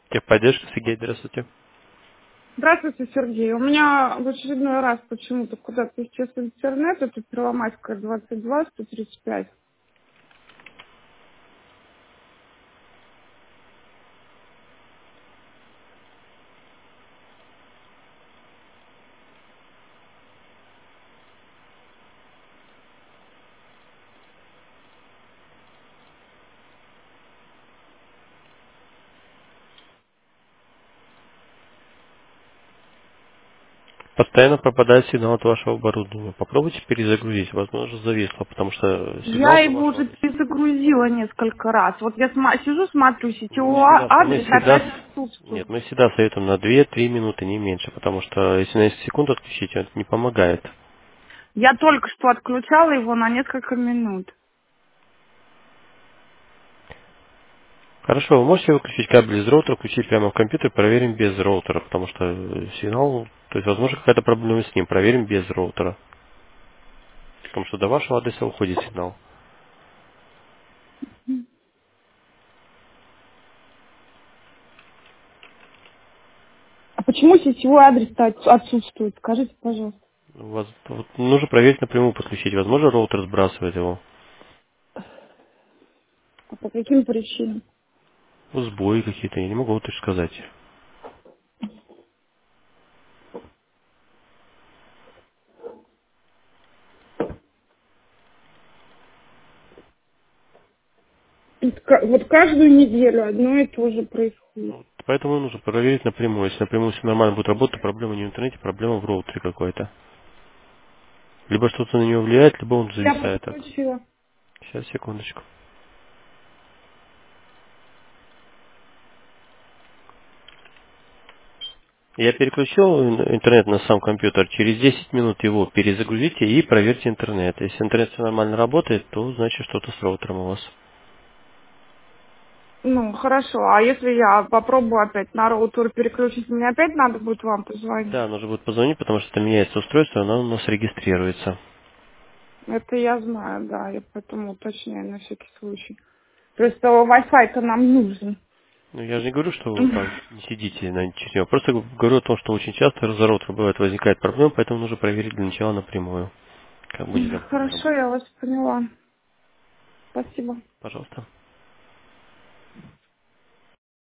Техподдержка, Сергей, здравствуйте. Здравствуйте, Сергей. У меня в очередной раз почему-то куда-то исчез интернет. Это Первомайская, 22, 135. Постоянно пропадает сигнал от вашего оборудования. Попробуйте перезагрузить. Возможно, зависло, потому что Я сигнал на его вашем уже адресе. перезагрузила несколько раз. Вот я сижу, смотрю, Мы сетевой всегда, мы адрес всегда, опять нет, отсутствует. мы всегда советуем на 2-3 минуты, не меньше, потому что если на 10 секунд отключить, это не помогает. Я только что отключала его на несколько минут. Хорошо, вы можете выключить кабель из роутера, включить прямо в компьютер, проверим без роутера, потому что сигнал, то есть, возможно, какая-то проблема с ним, проверим без роутера, потому что до вашего адреса уходит сигнал. А почему сетевой адрес-то отсутствует? Скажите, пожалуйста. Вот нужно проверить напрямую, подключить. Возможно, роутер сбрасывает его. А по каким причинам? Сбои какие-то, я не могу вот точно сказать. Вот каждую неделю одно и то же происходит. Вот поэтому нужно проверить напрямую. Если напрямую все нормально будет работать, то проблема не в интернете, проблема в роутере какой-то. Либо что-то на него влияет, либо он Я зависает так. подключила. Сейчас, секундочку. Я переключил интернет на сам компьютер. Через 10 минут его перезагрузите и проверьте интернет. Если интернет все нормально работает, то значит что-то с роутером у вас. Ну, хорошо. А если я попробую опять на роутер переключить, мне опять надо будет вам позвонить? Да, нужно будет позвонить, потому что это меняется устройство, оно у нас регистрируется. Это я знаю, да. Я поэтому уточняю на всякий случай. То есть Wi-Fi-то нам нужен. Ну, я же не говорю, что вы там не сидите на ничего. Просто говорю о том, что очень часто из-за роутера бывает возникает проблема, поэтому нужно проверить для начала напрямую, как будет нормально Хорошо, работать. я вас поняла. Спасибо. Пожалуйста.